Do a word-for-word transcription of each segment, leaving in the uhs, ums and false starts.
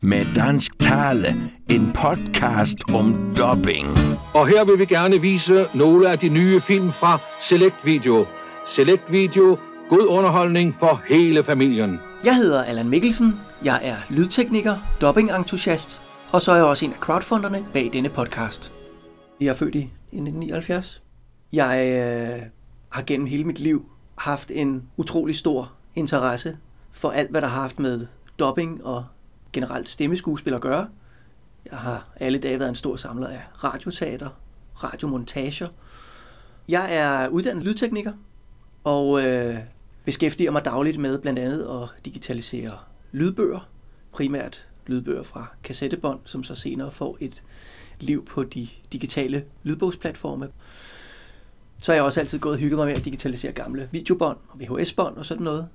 Med dansk tale, en podcast om dubbing. Og her vil vi gerne vise nogle af de nye film fra Select Video. Select Video, god underholdning for hele familien. Jeg hedder Allan Mikkelsen, jeg er lydtekniker, dubbing-entusiast, og så er jeg også en af crowdfunderne bag denne podcast. Jeg er født i nitten nioghalvfjerds. Jeg øh, har gennem hele mit liv haft en utrolig stor interesse for alt, hvad der har haft med dubbing og generelt stemmeskuespil at gøre. Jeg har alle dage været en stor samler af radioteater, radiomontager. Jeg er uddannet lydtekniker og øh, beskæftiger mig dagligt med blandt andet at digitalisere lydbøger, primært lydbøger fra kassettebånd, som så senere får et liv på de digitale lydbogsplatforme. Så har jeg også altid gået og hygget mig med at digitalisere gamle videobånd og V H S-bånd og sådan noget.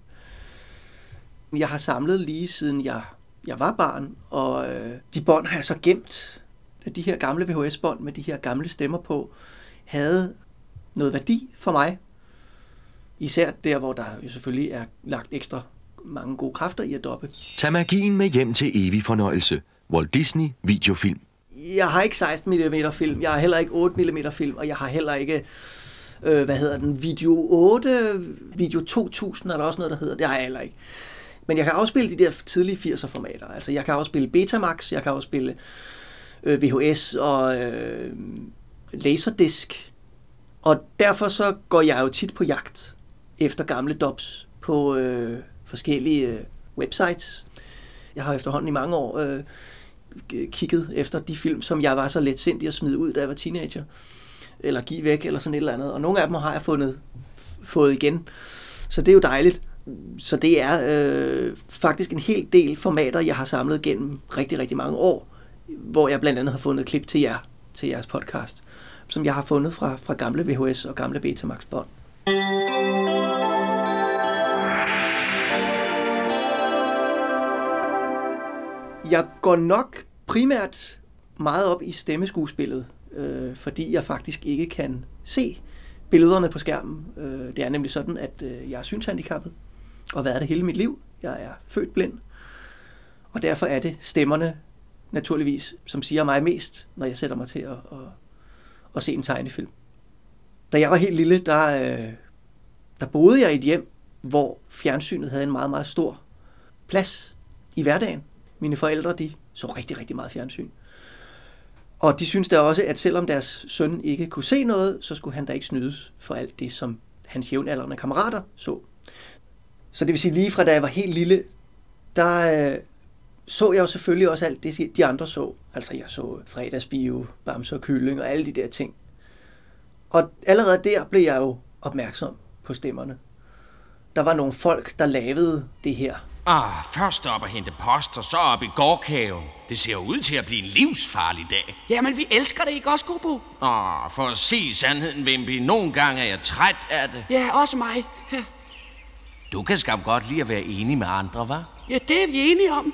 Jeg har samlet lige siden jeg, jeg var barn, og øh, de bånd har jeg så gemt. De her gamle V H S-bånd med de her gamle stemmer på havde noget værdi for mig. Især der, hvor der jo selvfølgelig er lagt ekstra mange gode kræfter i at dobbe. Tag magien med hjem til evig fornøjelse. Walt Disney videofilm. Jeg har ikke seksten millimeter film, jeg har heller ikke otte millimeter film, og jeg har heller ikke, øh, hvad hedder den, video otte, video to tusind, eller også noget, der hedder, det har jeg heller ikke. Men jeg kan afspille de der tidlige firser formater, altså jeg kan afspille Betamax, jeg kan afspille øh, V H S og øh, Laserdisc, og derfor så går jeg jo tit på jagt efter gamle dubs på øh, forskellige øh, websites. Jeg har efterhånden i mange år øh, kigget efter de film, som jeg var så letsindig at smide ud, da jeg var teenager, eller give væk, eller sådan et eller andet. Og nogle af dem har jeg fundet, fået igen. Så det er jo dejligt. Så det er øh, faktisk en hel del formater, jeg har samlet gennem rigtig, rigtig mange år, hvor jeg blandt andet har fundet klip til jer, til jeres podcast, som jeg har fundet fra, fra gamle V H S og gamle Betamax-bånd. Jeg går nok primært meget op i stemmeskuespillet, øh, fordi jeg faktisk ikke kan se billederne på skærmen. Øh, det er nemlig sådan, at øh, jeg er synshandicappet og har været det hele mit liv. Jeg er født blind, og derfor er det stemmerne naturligvis, som siger mig mest, når jeg sætter mig til at, at, at se en tegnefilm. Da jeg var helt lille, der, øh, der boede jeg i et hjem, hvor fjernsynet havde en meget, meget stor plads i hverdagen. Mine forældre, de så rigtig, rigtig meget fjernsyn. Og de synes da også, at selvom deres søn ikke kunne se noget, så skulle han da ikke snydes for alt det, som hans jævnaldrende kammerater så. Så det vil sige, lige fra da jeg var helt lille, der øh, så jeg jo selvfølgelig også alt det, de andre så. Altså jeg så fredagsbio, Bamse og Kylling og alle de der ting. Og allerede der blev jeg jo opmærksom på stemmerne. Der var nogle folk, der lavede det her. Ah, først op og hente post, og så op i gårdkaven. Det ser ud til at blive en livsfarlig dag. Jamen, vi elsker det ikke også, Gobo? Åh, for at se sandheden, Vimby. Nogle gange er jeg træt af det. Ja, også mig. Ja. Du kan skam godt lide at være enig med andre, hva'? Ja, det er vi enige om.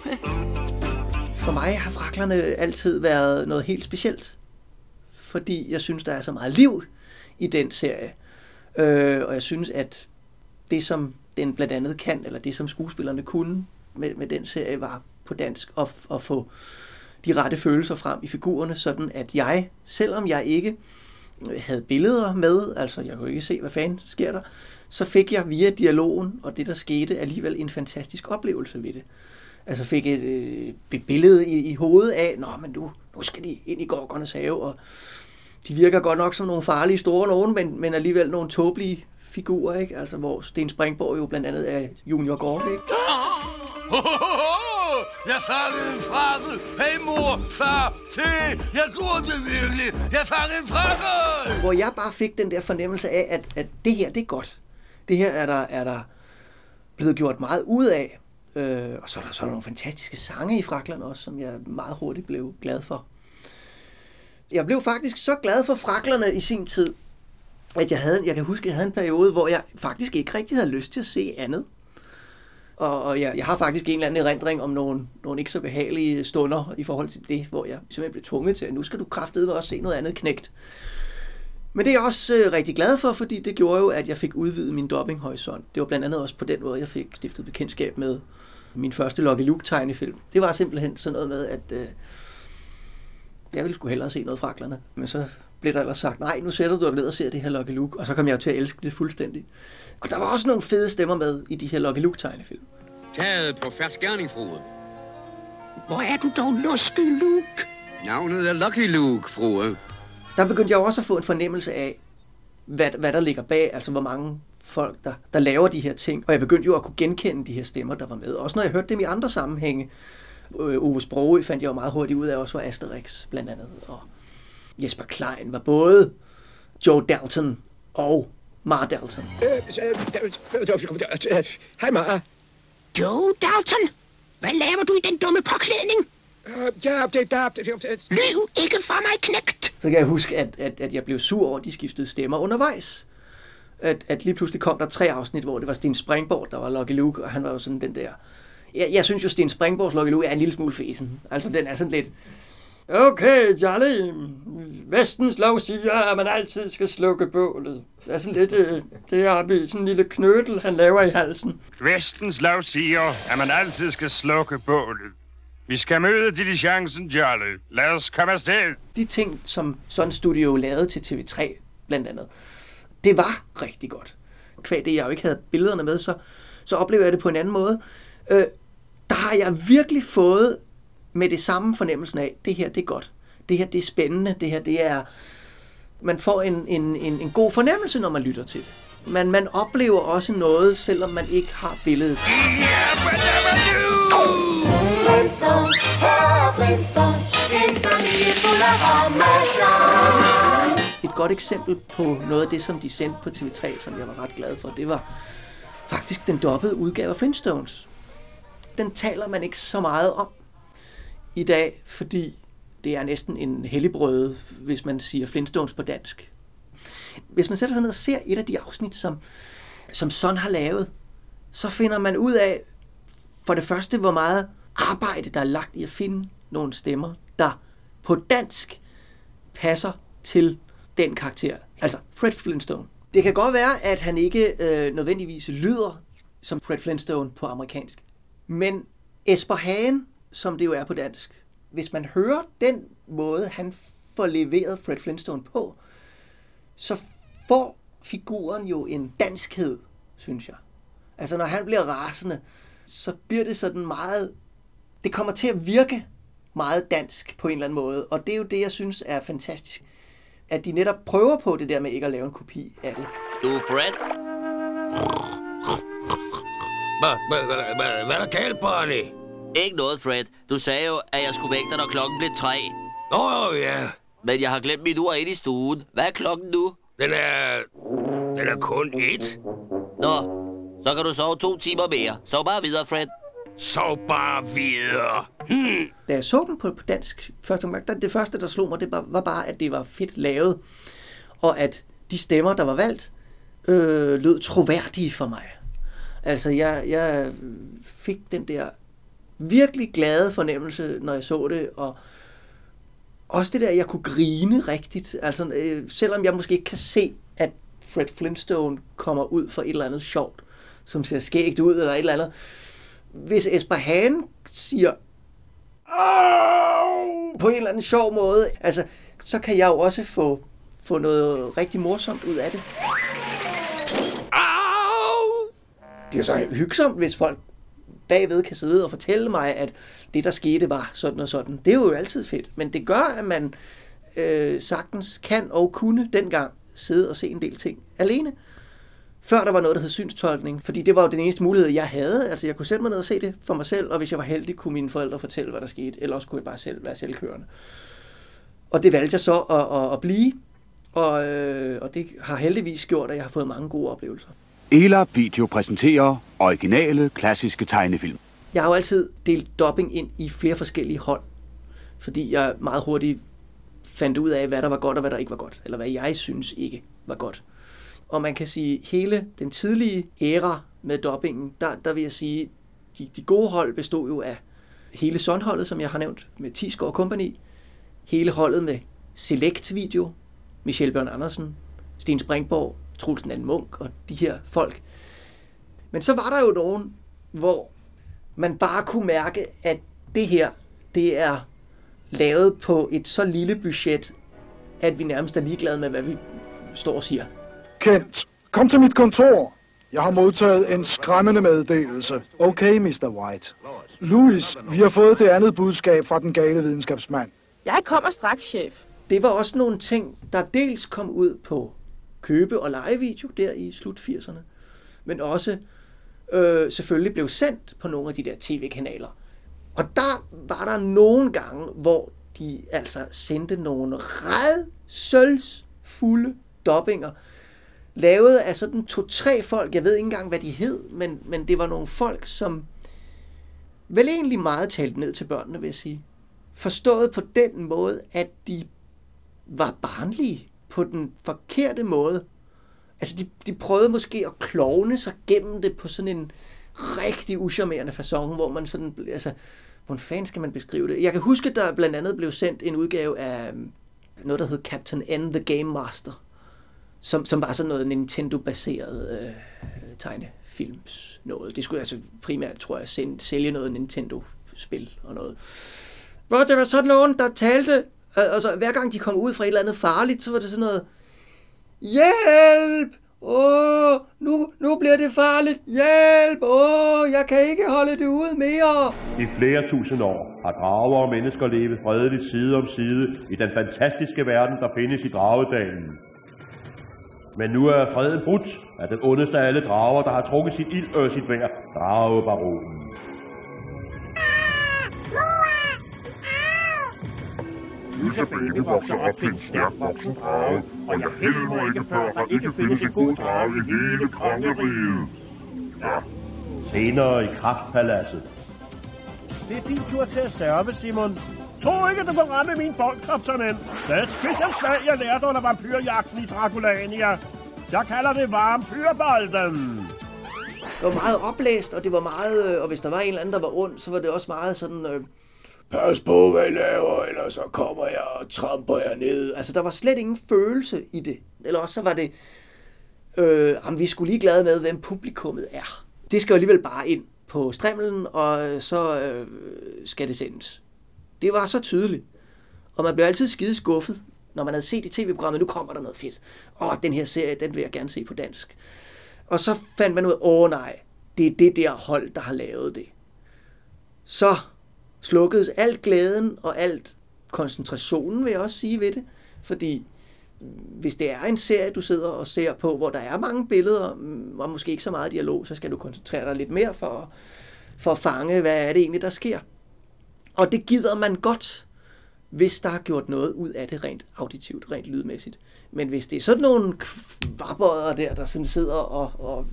For mig har Fraklerne altid været noget helt specielt. Fordi jeg synes, der er så meget liv i den serie. Øh, og jeg synes, at det, som den blandt andet kan, eller det, som skuespillerne kunne med, med den serie, var på dansk at, at få de rette følelser frem i figurerne, sådan at jeg, selvom jeg ikke havde billeder med, altså jeg kunne ikke se, hvad fanden sker der, så fik jeg via dialogen og det, der skete, alligevel en fantastisk oplevelse ved det. Altså fik et, et billede i, i hovedet af, nå, men nu, nu skal de ind i Gorgones have, og de virker godt nok som nogle farlige store nogen, men, men alligevel nogle tåbelige figurer, ikke? Altså hvor Sten Springborg jo blandt andet er Junior Gorg, ikke? Oh, oh, oh, jeg fangede en frakke. Hey mor, far, se, jeg gjorde det virkelig. Jeg fangede en frakke. Hvor jeg bare fik den der fornemmelse af, at, at det her, det er godt. Det her er der, er der blevet gjort meget ud af. Øh, og så er, der, så er der nogle fantastiske sange i Fraklerne også, som jeg meget hurtigt blev glad for. Jeg blev faktisk så glad for Fraklerne i sin tid, at jeg havde, jeg kan huske, at jeg havde en periode, hvor jeg faktisk ikke rigtig havde lyst til at se andet. Og, og jeg, jeg har faktisk en eller anden erindring om nogle, nogle ikke så behagelige stunder i forhold til det, hvor jeg simpelthen blev tvunget til, at nu skal du kraftedeme også se noget andet knægt. Men det er jeg også øh, rigtig glad for, fordi det gjorde jo, at jeg fik udvidet min dubbinghorisont. Det var blandt andet også på den måde, jeg fik stiftet bekendtskab med min første Lucky Luke-tegnefilm. Det var simpelthen sådan noget med, at øh, jeg ville sgu hellere se noget Fraklerne. Men så blev der ellers sagt, nej, nu sætter du dig ned og ser det her Lucky Luke. Og så kom jeg til at elske det fuldstændig. Og der var også nogle fede stemmer med i de her Lucky Luke-tegnefilm. Taget på fersk gerning, frue. Hvor er du dog lusket, Luke? Navnet er Lucky Luke, frue. Der begyndte jeg også at få en fornemmelse af, hvad, hvad der ligger bag, altså hvor mange folk, der, der laver de her ting. Og jeg begyndte jo at kunne genkende de her stemmer, der var med. Også når jeg hørte dem i andre sammenhænge. Ove Sprogøe fandt jeg jo meget hurtigt ud af, også var Asterix blandt andet. Og Jesper Klein var både Joe Dalton og Mar Dalton. Hej, Mar. Joe Dalton? Hvad laver du i den dumme påklædning? Ja, det der... Lyv ikke for mig, knægt! Så kan jeg huske, at, at, at jeg blev sur over, at de skiftede stemmer undervejs. At, at lige pludselig kom der tre afsnit, hvor det var Sten Springborg, der var Lucky Luke, og han var jo sådan den der... Jeg, jeg synes jo, Sten Springborgs Lucky Luke er en lille smule fesen. Altså, den er sådan lidt... Okay, Charlie. Vestens lov siger, at man altid skal slukke bålet. Det er sådan lidt... Det er sådan en lille knødel, han laver i halsen. Vestens lov siger, at man altid skal slukke bålet. Vi skal møde diligencen, Charlie. Lad os komme afsted. De ting, som Sun Studio lavede til T V tre, blandt andet, det var rigtig godt. Kvad det, jeg jo ikke havde billederne med, så, så oplever jeg det på en anden måde. Øh, der har jeg virkelig fået med det samme fornemmelsen af, det her, det er godt. Det her, det er spændende. Det her, det er... Man får en, en, en, en god fornemmelse, når man lytter til det. Men man oplever også noget, selvom man ikke har billedet. Flintstones, her Flintstones, en familie fuld af ramasser. Et godt eksempel på noget af det, som de sendte på T V tre, som jeg var ret glad for, det var faktisk den dobbede udgave af Flintstones. Den taler man ikke så meget om i dag, fordi det er næsten en helligbrøde, hvis man siger Flintstones på dansk. Hvis man sætter sig ned og ser et af de afsnit, som, som Sun har lavet, så finder man ud af, for det første, hvor meget arbejde, der er lagt i at finde nogle stemmer, der på dansk passer til den karakter. Altså Fred Flintstone. Det kan godt være, at han ikke øh, nødvendigvis lyder som Fred Flintstone på amerikansk. Men Esper Hagen, som det jo er på dansk, hvis man hører den måde, han får leveret Fred Flintstone på, så får figuren jo en danskhed, synes jeg. Altså når han bliver rasende, så bliver det sådan meget... Det kommer til at virke meget dansk på en eller anden måde, og det er jo det, jeg synes er fantastisk. At de netop prøver på det der med ikke at lave en kopi af det. Du, Fred? Hvad er der galt, Barney? Ikke noget, Fred. Du sagde jo, at jeg skulle vække dig, når klokken blev tre. Åh, oh, ja. Men jeg har glemt mit ur ind i stuen. Hvad er klokken nu? Den er... Den er kun et. Nå, så kan du sove to timer mere. Sov bare videre, Fred. Sov bare videre. Hmm. Da jeg så den på, på dansk første gang, der, det første, der slog mig, det var, var bare, at det var fedt lavet. Og at de stemmer, der var valgt, øh, lød troværdige for mig. Altså, jeg, jeg fik den der virkelig glade fornemmelse, når jeg så det, og også det der, jeg kunne grine rigtigt. Altså, øh, selvom jeg måske ikke kan se, at Fred Flintstone kommer ud for et eller andet sjovt, som ser skægt ud, eller et eller andet. Hvis Esper Hagen siger Au! På en eller anden sjov måde, altså, så kan jeg jo også få, få noget rigtig morsomt ud af det. Au! Det er jo så hyggesomt, hvis folk bagved kan sidde og fortælle mig, at det, der skete, var sådan og sådan. Det er jo altid fedt, men det gør, at man øh, sagtens kan og kunne dengang sidde og se en del ting alene. Før der var noget, der hed synstolkning, fordi det var jo den eneste mulighed, jeg havde. Altså, jeg kunne sætte mig ned og se det for mig selv, og hvis jeg var heldig, kunne mine forældre fortælle, hvad der skete, eller også kunne jeg bare selv være selvkørende. Og det valgte jeg så at, at, at blive, og, øh, og det har heldigvis gjort, at jeg har fået mange gode oplevelser. Elab Video præsenterer originale, klassiske tegnefilm. Jeg har jo altid delt dubbing ind i flere forskellige hold, fordi jeg meget hurtigt fandt ud af, hvad der var godt og hvad der ikke var godt, eller hvad jeg synes ikke var godt. Og man kan sige, hele den tidlige æra med dubbingen, der, der vil jeg sige, de, de gode hold bestod jo af hele Sun-holdet, som jeg har nævnt, med Thiesgaard Company, hele holdet med Select Video, Michelle Bjørn Andersen, Sten Springborg, Troels Nand Munk og de her folk. Men så var der jo nogen, hvor man bare kunne mærke, at det her, det er lavet på et så lille budget, at vi nærmest er ligeglade med, hvad vi står og siger. Kent, kom til mit kontor. Jeg har modtaget en skræmmende meddelelse. Okay, mister White. Louis, vi har fået det andet budskab fra den gale videnskabsmand. Jeg kommer straks, chef. Det var også nogle ting, der dels kom ud på købe- og lejevideo der i slut firserne, men også øh, selvfølgelig blev sendt på nogle af de der tv-kanaler. Og der var der nogle gange, hvor de altså sendte nogle rædselsfulde dobbinger, lavet af sådan to-tre folk, jeg ved ikke engang, hvad de hed, men, men det var nogle folk, som vel egentlig meget talte ned til børnene, vil jeg sige. Forstået på den måde, at de var barnlige på den forkerte måde. Altså, de, de prøvede måske at klovne sig gennem det på sådan en rigtig uschammerende facon, hvor man sådan, altså, hvordan fanden skal man beskrive det? Jeg kan huske, at der blandt andet blev sendt en udgave af noget, der hed Captain N, The Game Master, som, som var sådan noget Nintendo-baseret øh, tegnefilms noget. Det skulle altså primært, tror jeg, sælge noget Nintendo-spil og noget. Hvor det var sådan nogen, der talte, altså hver gang de kom ud fra et eller andet farligt, så var det sådan noget, hjælp! Åh, nu, nu bliver det farligt! Hjælp! Åh, jeg kan ikke holde det ud mere! I flere tusind år har drager og mennesker levet fredeligt side om side i den fantastiske verden, der findes i Dragedalen. Men nu er freden brudt af den ondeste af alle drager, der har trukket sit ild og sit vejr, Dragebaronen. Lysebane vokser op til en stærk voksen drage, og jeg helmer ikke før, der ikke findes en god drage i hele kongeriget. Ja. Senere i Kraftpaladset. Det er din tur til at serve, Simon. Tro ikke, du kan ramme min bold, kaptajn. Det er et specielt slag, jeg lærte under vampyrjagten i Draculania. Jeg kalder det vampyrbolden. Det var meget oplæst, og det var meget, og hvis der var en eller anden, der var ond, så var det også meget sådan, øh, pas på, hvad I laver, eller så kommer jeg og tramper jer ned. Altså, der var slet ingen følelse i det. Eller også så var det, øh, om vi skulle lige glade med, hvem publikummet er. Det skal jo alligevel bare ind på strimlen, og så øh, skal det sendes. Det var så tydeligt. Og man blev altid skide skuffet, når man havde set i tv-programmet, nu kommer der noget fedt. Åh, den her serie, den vil jeg gerne se på dansk. Og så fandt man ud af, åh nej, det er det der hold, der har lavet det. Så slukkedes alt glæden og alt koncentrationen, vil jeg også sige ved det. Fordi hvis det er en serie, du sidder og ser på, hvor der er mange billeder, og måske ikke så meget dialog, så skal du koncentrere dig lidt mere for, for at fange, hvad er det egentlig, der sker. Og det gider man godt, hvis der har gjort noget ud af det rent auditivt, rent lydmæssigt. Men hvis det er sådan nogle kvabøjer der, der sådan sidder og, og,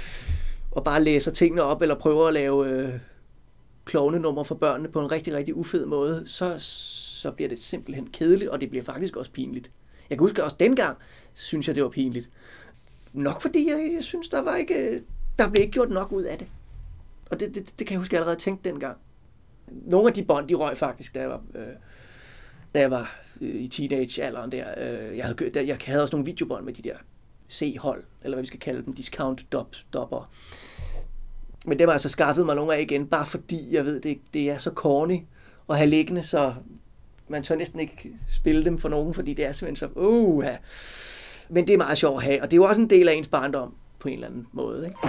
og bare læser tingene op, eller prøver at lave øh, klovnenummer for børnene på en rigtig, rigtig ufed måde, så, så bliver det simpelthen kedeligt, og det bliver faktisk også pinligt. Jeg kan huske også dengang, synes jeg, det var pinligt. Nok fordi jeg, jeg synes, der var ikke, der blev ikke gjort nok ud af det. Og det, det, det kan jeg huske, jeg allerede tænkte dengang. Nogle af de bånd, de røg faktisk, da jeg var, øh, da jeg var øh, i teenage-alderen der. Øh, jeg, havde, der. Jeg havde også nogle videobånd med de der C-hold, eller hvad vi skal kalde dem, discount-dopper. Men dem har jeg så skaffet mig nogle af igen, bare fordi jeg ved, det, det er så corny at have liggende, så man tør næsten ikke spille dem for nogen, fordi det er simpelthen så, uh, ja. Men det er meget sjovt at have, og det er jo også en del af ens barndom på en eller anden måde, ikke?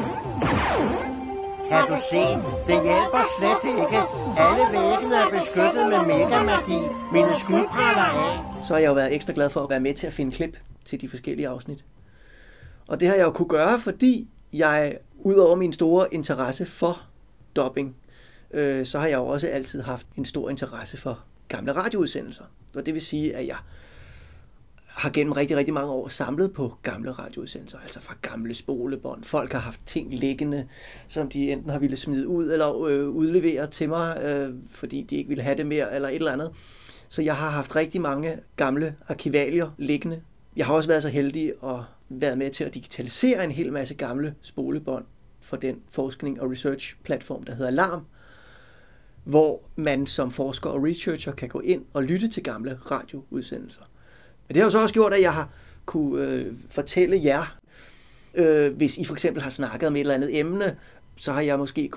Kan du se? Det hjælper slet ikke. Alle væggene er beskyttet med megamagi. Mine skudpraller af. Så har jeg jo været ekstra glad for at være med til at finde klip til de forskellige afsnit. Og det har jeg jo kunne gøre, fordi jeg, ud over min store interesse for dubbing, øh, så har jeg jo også altid haft en stor interesse for gamle radioudsendelser. Og det vil sige, at jeg har gennem rigtig, rigtig mange år samlet på gamle radioudsendelser, altså fra gamle spolebånd. Folk har haft ting liggende, som de enten har ville smide ud eller øh, udlevere til mig, øh, fordi de ikke ville have det mere eller et eller andet. Så jeg har haft rigtig mange gamle arkivalier liggende. Jeg har også været så heldig at være med til at digitalisere en hel masse gamle spolebånd for den forskning- og research-platform, der hedder Alarm, hvor man som forsker og researcher kan gå ind og lytte til gamle radioudsendelser. Men det har jo så også gjort, at jeg har kunne øh, fortælle jer, øh, hvis I for eksempel har snakket om et eller andet emne, så har jeg måske kunne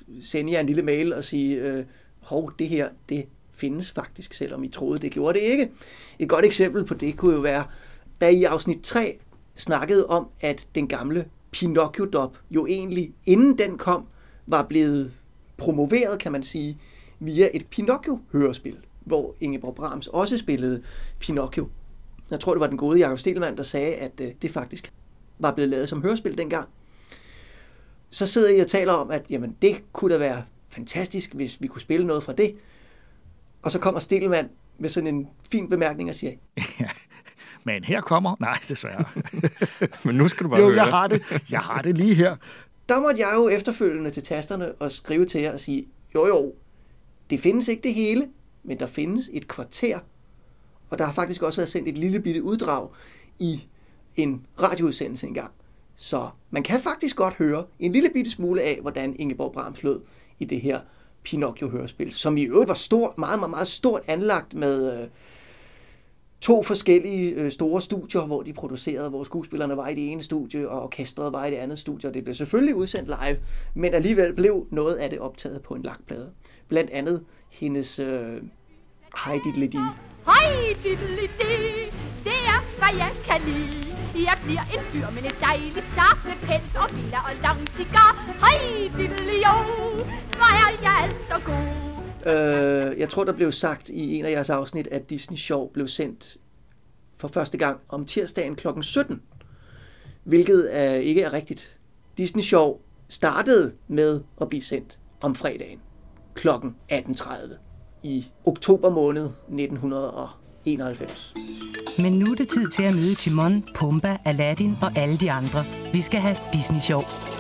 sende jer en lille mail og sige, øh, hov, det her, det findes faktisk, selvom I troede, det gjorde det ikke. Et godt eksempel på det kunne jo være, da I afsnit tre snakkede om, at den gamle Pinocchio-dub jo egentlig, inden den kom, var blevet promoveret, kan man sige, via et Pinocchio-hørespil, hvor Ingeborg Brahms også spillede Pinocchio. Jeg tror, det var den gode Jakob Stegelmann, der sagde, at det faktisk var blevet lavet som hørespil dengang. Så sidder jeg og taler om, at jamen, det kunne da være fantastisk, hvis vi kunne spille noget fra det. Og så kommer Stegelmann med sådan en fin bemærkning og siger, ja, men her kommer... Nej, desværre. Men nu skal du bare jo, høre. jeg har det. Jeg har det lige her. Der måtte jeg jo efterfølgende til tasterne og skrive til jer og sige, jo jo, det findes ikke det hele, men der findes et kvarter. Og der har faktisk også været sendt et lille bitte uddrag i en radioudsendelse engang. Så man kan faktisk godt høre en lille bitte smule af, hvordan Ingeborg Brahms lød i det her Pinocchio-hørespil, som i øvrigt var stort, meget, meget, meget stort anlagt med øh, to forskellige øh, store studier, hvor de producerede, hvor skuespillerne var i det ene studie, og orkestret var i det andet studie, og det blev selvfølgelig udsendt live, men alligevel blev noget af det optaget på en lakplade. Blandt andet hendes øh, Hej Diddly-Dee. Hej Diddly-Dee, det er hvad jeg kan lide. Jeg bliver en fyr med et dejligt start med pels og villa og lang cigar. Hej Diddly-Jo, hvor er jeg så god. Øh, jeg tror, der blev sagt i en af jeres afsnit, at Disney Sjov blev sendt for første gang om tirsdagen klokken sytten, hvilket er, ikke er rigtigt. Disney Sjov startede med at blive sendt om fredagen klokken atten tredive i oktober måned nitten enoghalvfems. Men nu er det tid til at møde Timon, Pumba, Aladdin og alle de andre. Vi skal have Disney Sjov.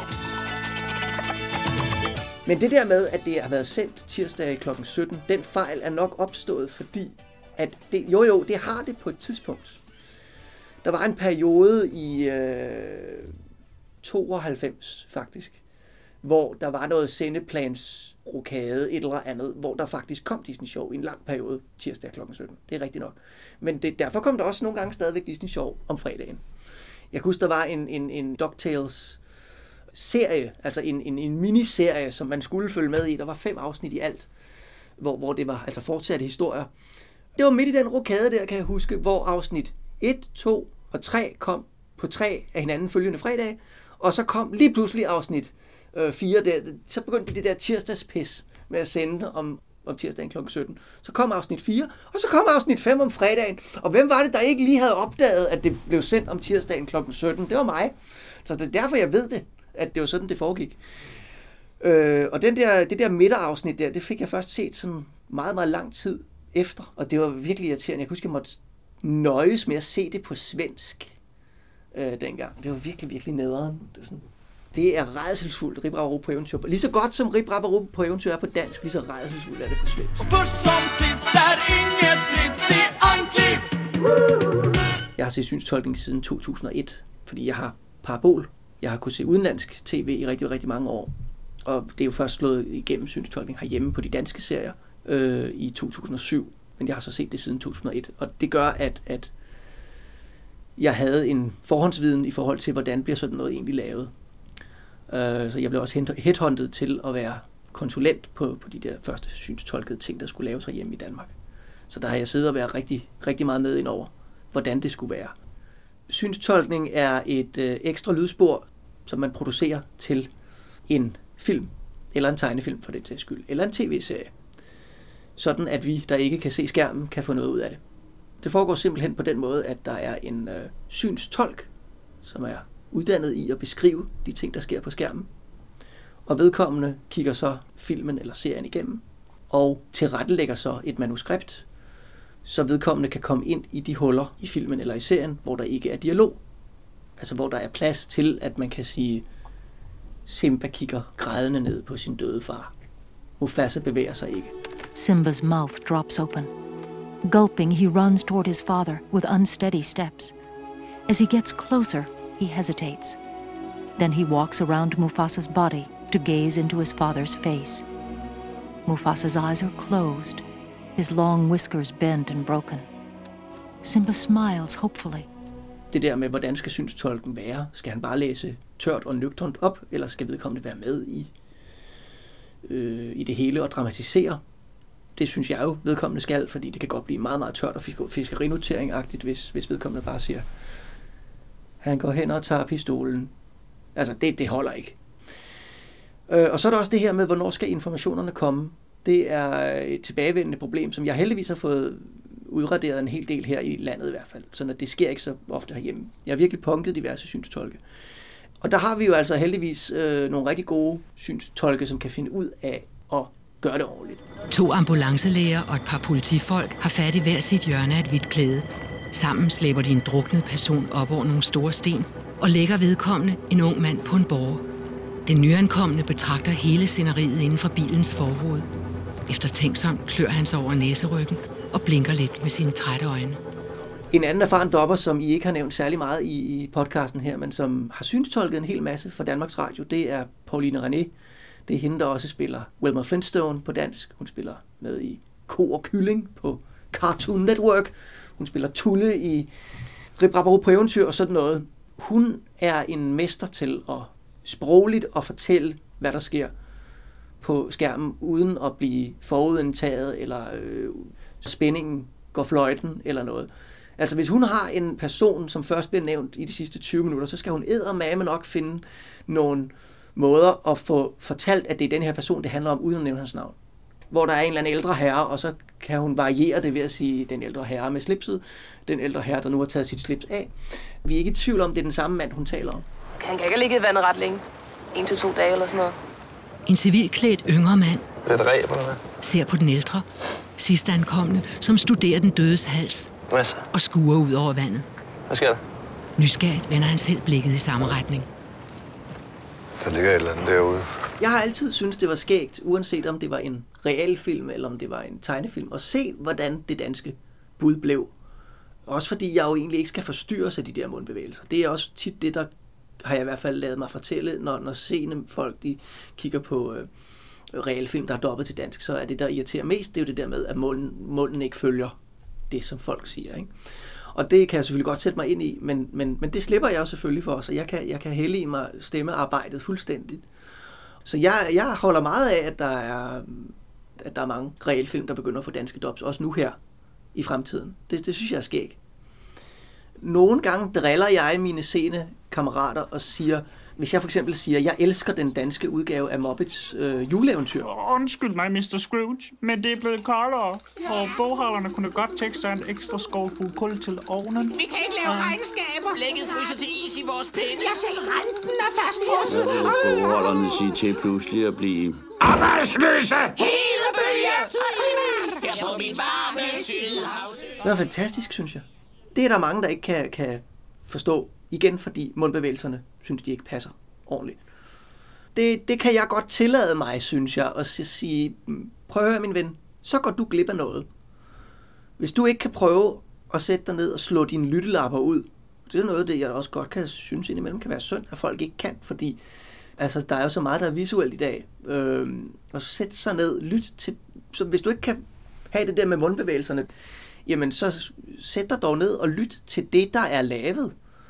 Men det der med, at det har været sendt tirsdag klokken sytten, den fejl er nok opstået, fordi at det, jo jo, det har det på et tidspunkt. Der var en periode i øh, tooghalvfems faktisk, hvor der var noget sendeplansrokade, et eller andet, hvor der faktisk kom Disney Sjov i en lang periode tirsdag klokken sytten. Det er rigtigt nok. Men det, derfor kom der også nogle gange stadigvæk Disney Sjov om fredagen. Jeg kan huske, der var en, en, en DuckTales serie, altså en, en, en miniserie, som man skulle følge med i. Der var fem afsnit i alt, hvor, hvor det var altså fortsatte historier. Det var midt i den rokade der, kan jeg huske, hvor afsnit et, to og tre kom på tre af hinanden følgende fredag, og så kom lige pludselig afsnit øh, fire der. Så begyndte det der tirsdagspis med at sende om, om tirsdagen klokken sytten. Så kom afsnit fire, og så kom afsnit fem om fredagen. Og hvem var det, der ikke lige havde opdaget, at det blev sendt om tirsdagen klokken sytten? Det var mig. Så det er derfor, jeg ved det, at det var sådan, det foregik. Øh, og den der, det der midterafsnit der, det fik jeg først set sådan meget, meget lang tid efter. Og det var virkelig irriterende. Jeg kunne huske, jeg måtte nøjes med at se det på svensk øh, dengang. Det var virkelig, virkelig nederen. Det er, sådan, det er rædselsfuldt, Rip Rap og Rup på eventyr. Lige så godt som Rip Rap og Rup på eventyr er på dansk, lige så rædselsfuldt er det på svensk. Først som sidst er inget trist i angreb. Jeg har set synstolkning siden to tusind og et, fordi jeg har parabol. Jeg har kunnet se udenlandsk tv i rigtig, rigtig mange år. Og det er jo først slået igennem synstolkning herhjemme på de danske serier øh, i to tusind og syv. Men jeg har så set det siden to tusind og et. Og det gør, at, at jeg havde en forhåndsviden i forhold til, hvordan bliver sådan noget egentlig lavet. Øh, så jeg blev også headhunted til at være konsulent på, på de der første synstolkede ting, der skulle laves herhjemme i Danmark. Så der har jeg siddet og været rigtig, rigtig meget med ind over, hvordan det skulle være. Synstolkning er et øh, ekstra lydspor, som man producerer til en film, eller en tegnefilm for den sags skyld, eller en tv-serie. Sådan at vi, der ikke kan se skærmen, kan få noget ud af det. Det foregår simpelthen på den måde, at der er en øh, synstolk, som er uddannet i at beskrive de ting, der sker på skærmen. Og vedkommende kigger så filmen eller serien igennem, og tilrettelægger så et manuskript, så vedkommende kan komme ind i de huller i filmen eller i serien, hvor der ikke er dialog. Altså hvor der er plads til, at man kan sige, Simba kigger grædende ned på sin døde far. Mufasa bevæger sig ikke. Simba's mouth drops open. Gulping, he runs toward his father with unsteady steps. As he gets closer, he hesitates. Then he walks around Mufasa's body to gaze into his father's face. Mufasa's eyes are closed, his long whiskers bent and broken. Simba smiles hopefully. Det der med, hvordan skal synstolken være? Skal han bare læse tørt og nøgternt op, eller skal vedkommende være med i øh, i det hele og dramatisere. Det synes jeg jo, vedkommende skal, fordi det kan godt blive meget, meget tørt og fiskerinotering-agtigt, hvis, hvis vedkommende bare siger, han går hen og tager pistolen. Altså, det, det holder ikke. Øh, og så er der også det her med, hvornår skal informationerne komme. Det er et tilbagevendende problem, som jeg heldigvis har fået udraderet en hel del her i landet i hvert fald. Så det sker ikke så ofte herhjemme. Jeg har virkelig punket diverse synstolke. Og der har vi jo altså heldigvis øh, nogle rigtig gode synstolke, som kan finde ud af at gøre det ordentligt. To ambulancelæger og et par politifolk har fat i hver sit hjørne af et hvidt klæde. Sammen slæber de en druknet person op over nogle store sten og lægger vedkommende en ung mand på en båre. Den nyankomne betragter hele sceneriet inden for bilens forhoved. Eftertænksomt klør han sig over næseryggen og blinker lidt med sine trætte øjne. En anden erfaren dopper, som I ikke har nævnt særlig meget i, i podcasten her, men som har synstolket en hel masse for Danmarks Radio, det er Pauline René. Det er hende, der også spiller Wilma Flintstone på dansk. Hun spiller med i Ko og Kylling på Cartoon Network. Hun spiller Tulle i Rip Rap og Rup på eventyr og sådan noget. Hun er en mester til at sprogligt at fortælle, hvad der sker på skærmen, uden at blive forudindtaget, eller øh, spændingen går fløjten, eller noget. Altså, hvis hun har en person, som først bliver nævnt i de sidste tyve minutter, så skal hun eddermame nok finde nogle måder at få fortalt, at det er den her person, det handler om, uden at nævne hans navn. Hvor der er en eller anden ældre herre, og så kan hun variere det ved at sige, den ældre herre med slipset, den ældre herre, der nu har taget sit slips af. Vi er ikke i tvivl om, det er den samme mand, hun taler om. Han kan ikke have ligget i vandet ret længe. En til to dage eller sådan noget. En civilklædt yngre mand Lidt ræb, eller hvad? ser på den ældre, sidst ankomne, som studerer den dødes hals Hvad så? og skuer ud over vandet. Hvad sker der? Nysgerrigt vender han selv blikket i samme retning. Der ligger et eller andet derude. Jeg har altid syntes, det var skægt, uanset om det var en realfilm eller om det var en tegnefilm, at se, hvordan det danske bud blev. Også fordi jeg jo egentlig ikke skal forstyrres af de der mundbevægelser. Det er også tit det, der har jeg i hvert fald lavet mig fortælle, når, når seende folk de kigger på øh, realfilm, der er dobbelt til dansk, så er det, der irriterer mest, det er jo det der med, at munden, munden ikke følger det, som folk siger. Ikke? Og det kan jeg selvfølgelig godt sætte mig ind i, men, men, men det slipper jeg jo selvfølgelig for, så jeg kan, jeg kan hælde i mig stemmearbejdet fuldstændigt. Så jeg, jeg holder meget af, at der er, at der er mange realfilm, der begynder at få danske dubs, også nu her i fremtiden. Det, det synes jeg er skægt. Nogle gange driller jeg mine seende kammerater og siger, hvis jeg for eksempel siger, jeg elsker den danske udgave af Muppets øh, juleeventyr. Undskyld mig, mister Scrooge, men det er blevet koldere, og bogholderne kunne godt tænke sig en ekstra skål fuld kul til ovnen. Vi kan ikke lave Ja. regnskaber. Lægget fryser til is i vores pinde. Jeg selv renten er fastfrosset. Hvad vil bogholderne sige til pludselig at blive... Arbejdsløse! Hedebølge! Her på min varme sydhavs. Det var fantastisk, synes jeg. Det er der mange, der ikke kan, kan forstå. Igen, fordi mundbevægelserne synes, de ikke passer ordentligt. Det, det kan jeg godt tillade mig, synes jeg, at sige, prøv at høre, min ven, så går du glip af noget. Hvis du ikke kan prøve at sætte dig ned og slå dine lyttelapper ud, det er noget af det, jeg også godt kan synes indimellem kan være synd, at folk ikke kan, fordi altså, der er jo så meget, der er visuelt i dag. Øhm, og så sæt sig ned, lyt til, så hvis du ikke kan have det der med mundbevægelserne, jamen så sæt dig dog ned og lyt til det, der er lavet.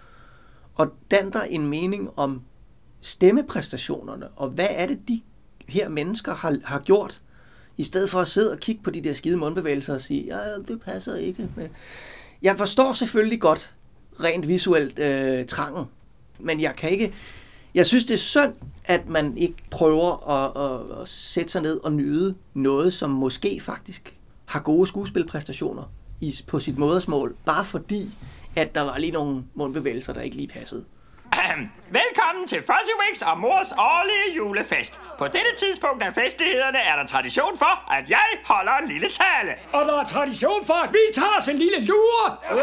Og dan dig en mening om stemmepræstationerne, og hvad er det, de her mennesker har, har gjort, i stedet for at sidde og kigge på de der skide mundbevægelser og sige, ja, det passer ikke. Med. Jeg forstår selvfølgelig godt rent visuelt øh, trangen, men jeg kan ikke, jeg synes, det er synd, at man ikke prøver at, at, at sætte sig ned og nyde noget, som måske faktisk har gode skuespilpræstationer i, på sit modersmål, bare fordi, at der var lige nogle mundbevægelser, der ikke lige passede. Velkommen til Fuzzy Wicks og mors årlige julefest. På dette tidspunkt af festlighederne er der tradition for, at jeg holder en lille tale. Og der er tradition for, at vi tager os en lille lure. Uh,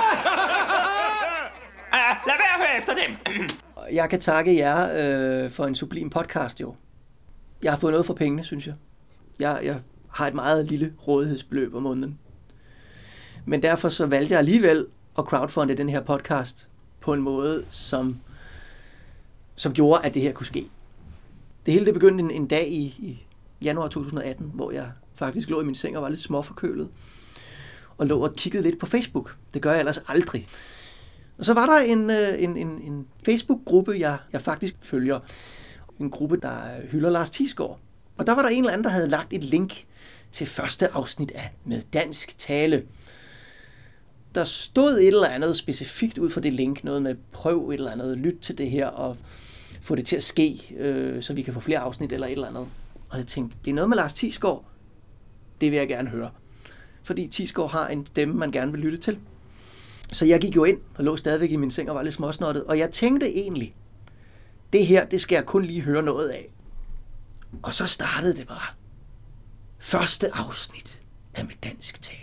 lad være at høre efter dem. Jeg kan takke jer øh, for en sublim podcast, jo. Jeg har fået noget for pengene, synes jeg. Jeg, jeg har et meget lille rådighedsbeløb om måneden. Men derfor så valgte jeg alligevel at crowdfunde den her podcast på en måde, som, som gjorde, at det her kunne ske. Det hele det begyndte en, en dag i, i januar to tusind og atten, hvor jeg faktisk lå i min seng og var lidt småforkølet, og lå og kiggede lidt på Facebook. Det gør jeg ellers aldrig. Og så var der en, en, en, en Facebook-gruppe, jeg, jeg faktisk følger. En gruppe, der hylder Lars Thiesgaard. Og der var der en eller anden, der havde lagt et link til første afsnit af Med Dansk Tale. Der stod et eller andet specifikt ud fra det link, noget med prøv et eller andet, lyt til det her og få det til at ske, øh, så vi kan få flere afsnit eller et eller andet. Og jeg tænkte, det er noget med Lars Thiesgaard, det vil jeg gerne høre. Fordi Thiesgaard har en stemme, man gerne vil lytte til. Så jeg gik jo ind og lå stadigvæk i min seng og var lidt småsnottet, og jeg tænkte egentlig, det her, det skal jeg kun lige høre noget af. Og så startede det bare. Første afsnit af Med Dansk Tale.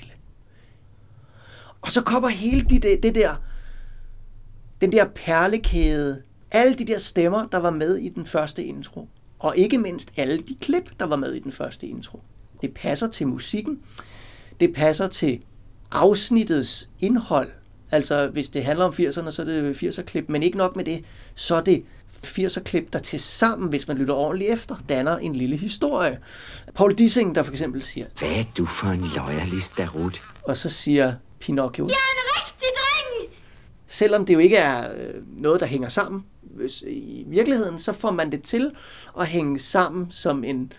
Og så kommer hele det, det der, den der perlekæde, alle de der stemmer, der var med i den første intro. Og ikke mindst alle de klip, der var med i den første intro. Det passer til musikken. Det passer til afsnittets indhold. Altså, hvis det handler om firserne, så er det firser-klip. Men ikke nok med det, så er det firser-klip, der til sammen, hvis man lytter ordentligt efter, danner en lille historie. Paul Dissing, der for eksempel siger, hvad er du for en loyalist, Darut? Og så siger Pinocchio, jeg er en rigtig dreng! Selvom det jo ikke er noget, der hænger sammen i virkeligheden, så får man det til at hænge sammen som en...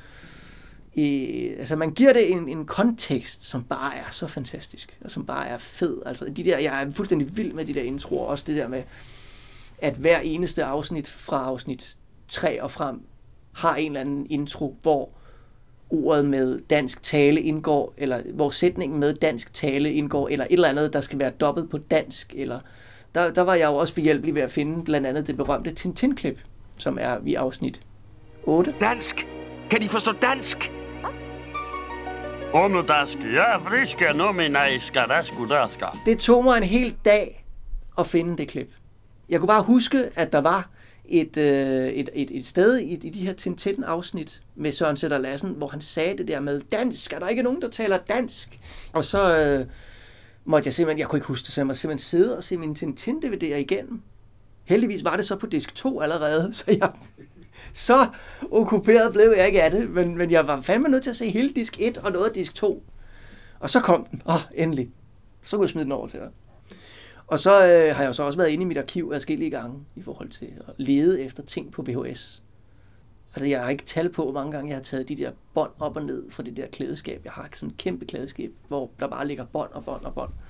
I, altså man giver det en, en kontekst, som bare er så fantastisk, og som bare er fed. Altså de der, jeg er fuldstændig vild med de der introer, også det der med, at hver eneste afsnit fra afsnit tre og frem har en eller anden intro, hvor ordet med dansk tale indgår, eller hvor sætningen med dansk tale indgår, eller et eller andet, der skal være dobbelt på dansk, eller der, der var jeg jo også behjælpelig ved at finde blandt andet det berømte Tintin-klip, som er i afsnit otte. Dansk! Kan de forstå dansk? Omnodaski, ja, friska, nominaiska, raskudaska. Det tog mig en hel dag at finde det klip. Jeg kunne bare huske, at der var et, øh, et, et, et sted i, i de her Tintin-afsnit med Søren Sætter Lassen, hvor han sagde det der med dansk. Er der ikke nogen, der taler dansk? Og så øh, måtte jeg simpelthen, jeg kunne ikke huske det, så jeg måtte simpelthen sidde og se min Tintin-D V D'er igennem. Heldigvis var det så på disk to allerede, så jeg... Så okkuperet blev jeg ikke af det, men, men jeg var fandme nødt til at se hele disk et og noget af disk to. Og så kom den. Åh, oh, endelig. Så kunne jeg smide den over til dig. Og så øh, har jeg så også været inde i mit arkiv adskillige gange i forhold til at lede efter ting på V H S. Altså, jeg har ikke tal på, hvor mange gange jeg har taget de der bånd op og ned fra det der klædeskab. Jeg har sådan et kæmpe klædeskab, hvor der bare ligger bånd og bånd og bånd.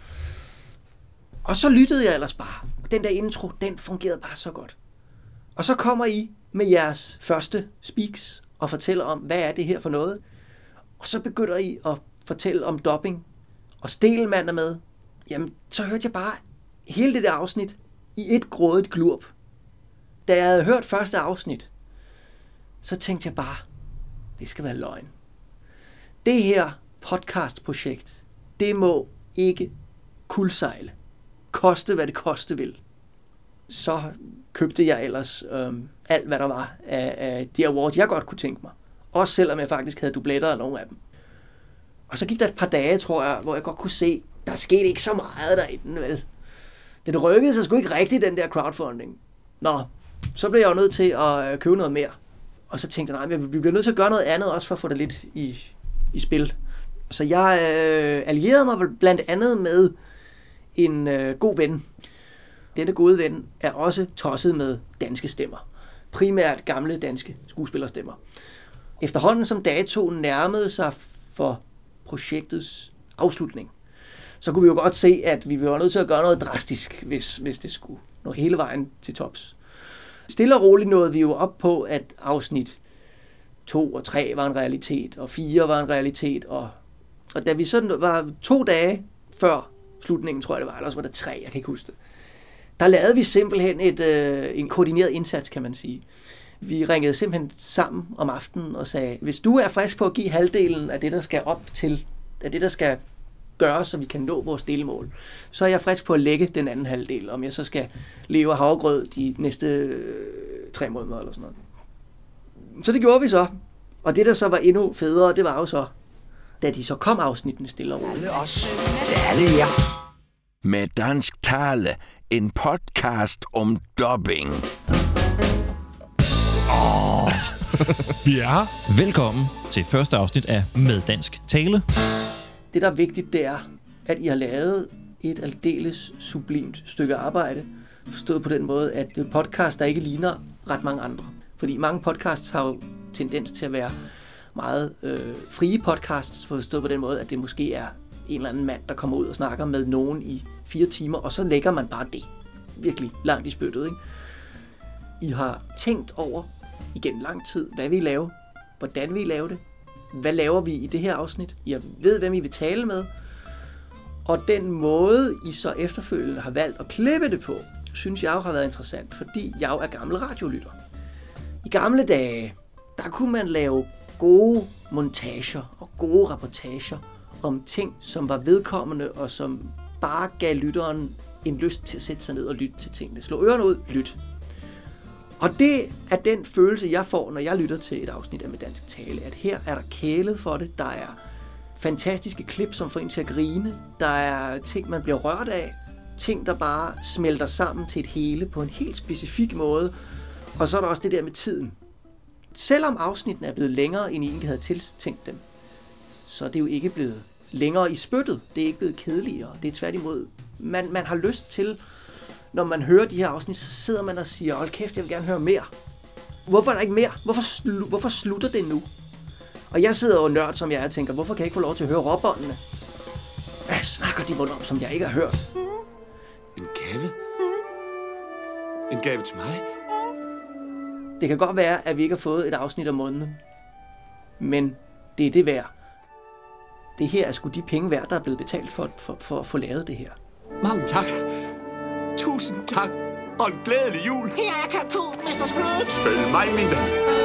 Og så lyttede jeg ellers bare. Den der intro, den fungerede bare så godt. Og så kommer I med jeres første speaks og fortæller om, hvad er det her for noget. Og så begynder I at fortælle om dubbing, og Stelman er med. Jamen, så hørte jeg bare hele det der afsnit i et grådigt glurp. Da jeg havde hørt første afsnit, så tænkte jeg bare, det skal være løgn. Det her podcastprojekt, det må ikke kuldsejle. Koste, hvad det koste vil. Så købte jeg ellers øhm, alt, hvad der var af, af de awards, jeg godt kunne tænke mig. Også selvom jeg faktisk havde dubletter af nogle af dem. Og så gik der et par dage, tror jeg, hvor jeg godt kunne se, der skete ikke så meget derinde, vel. Den rykkede sig sgu ikke rigtigt, den der crowdfunding. Nå, så blev jeg jo nødt til at købe noget mere. Og så tænkte jeg, nej, vi bliver nødt til at gøre noget andet, også for at få det lidt i, i spil. Så jeg øh, allierede mig blandt andet med en øh, god ven. Denne gode ven er også tosset med danske stemmer. Primært gamle danske skuespillerstemmer. Efterhånden som datoen nærmede sig for projektets afslutning, så kunne vi jo godt se, at vi var nødt til at gøre noget drastisk, hvis, hvis det skulle nå hele vejen til tops. Stille og roligt nåede vi jo op på, at afsnit to og tre var en realitet, og fire var en realitet, og, og da vi sådan var to dage før slutningen, tror jeg det var, eller også var det tre, jeg kan ikke huske det, der lavede vi simpelthen et, øh, en koordineret indsats, kan man sige. Vi ringede simpelthen sammen om aftenen og sagde, hvis du er frisk på at give halvdelen af det, der skal op til, af det, der skal gøres, så vi kan nå vores delmål, så er jeg frisk på at lægge den anden halvdel, om jeg så skal leve af havregrød de næste øh, tre måneder eller sådan noget. Så det gjorde vi så. Og det, der så var endnu federe, det var jo så, da de så kom afsnittene stille og roligt. Med Dansk Tale, en podcast om dubbing. Oh. Vi er her. Velkommen til første afsnit af Med Dansk Tale. Det, der er vigtigt, det er, at I har lavet et aldeles sublimt stykke arbejde, forstået på den måde, at det er podcast, der ikke ligner ret mange andre. Fordi mange podcasts har jo tendens til at være meget øh, frie podcasts, forstået på den måde, at det måske er en eller anden mand, der kommer ud og snakker med nogen i fire timer, og så lægger man bare det. Virkelig langt i spyttet, ikke? I har tænkt over igen lang tid, hvad vi laver, hvordan vi laver det, hvad laver vi i det her afsnit, I ved, hvem I vil tale med, og den måde, I så efterfølgende har valgt at klippe det på, synes jeg jo har været interessant, fordi jeg jo er gammel radiolytter. I gamle dage, der kunne man lave gode montager og gode reportager om ting, som var vedkommende og som bare gav lytteren en lyst til at sætte sig ned og lytte til tingene. Slå ørerne ud, lyt. Og det er den følelse, jeg får, når jeg lytter til et afsnit af Med Dansk Tale, at her er der kælet for det, der er fantastiske klip, som får en til at grine, der er ting, man bliver rørt af, ting, der bare smelter sammen til et hele på en helt specifik måde, og så er der også det der med tiden. Selvom afsnitten er blevet længere, end I egentlig havde tiltænkt dem, så er det jo ikke blevet længere i spyttet. Det er ikke blevet kedeligere. Det er tværtimod. Man, man har lyst til, når man hører de her afsnit, så sidder man og siger, hold kæft, jeg vil gerne høre mere. Hvorfor er der ikke mere? Hvorfor, slu- hvorfor slutter det nu? Og jeg sidder jo nørd, som jeg er, og tænker, hvorfor kan jeg ikke få lov til at høre råbåndene? Hvad snakker de rundt om, som jeg ikke har hørt? En gave? En gave til mig? Det kan godt være, at vi ikke har fået et afsnit om måneden. Men det er det værd. Det her er sgu de penge værd, der er blevet betalt for, for, for at få lavet det her. Mange tak. Tusind tak. Og en glædelig jul. Her er Kalkun, mister Scrooge. Følg mig, min ven.